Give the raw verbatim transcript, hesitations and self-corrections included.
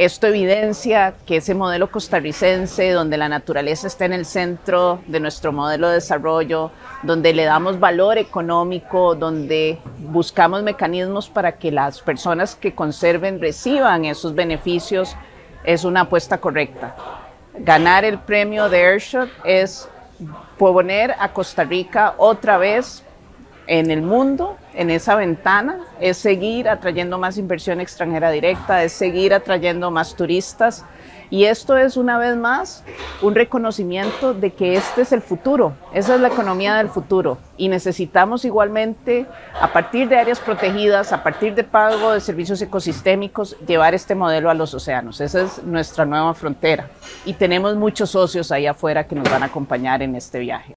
Esto evidencia que ese modelo costarricense, donde la naturaleza está en el centro de nuestro modelo de desarrollo, donde le damos valor económico, donde buscamos mecanismos para que las personas que conserven reciban esos beneficios, es una apuesta correcta. Ganar el premio de Earthshot es poner a Costa Rica otra vez en el mundo, en esa ventana, es seguir atrayendo más inversión extranjera directa, es seguir atrayendo más turistas, y esto es una vez más un reconocimiento de que este es el futuro, esa es la economía del futuro, y necesitamos igualmente, a partir de áreas protegidas, a partir de pago de servicios ecosistémicos, llevar este modelo a los océanos. Esa es nuestra nueva frontera, y tenemos muchos socios ahí afuera que nos van a acompañar en este viaje.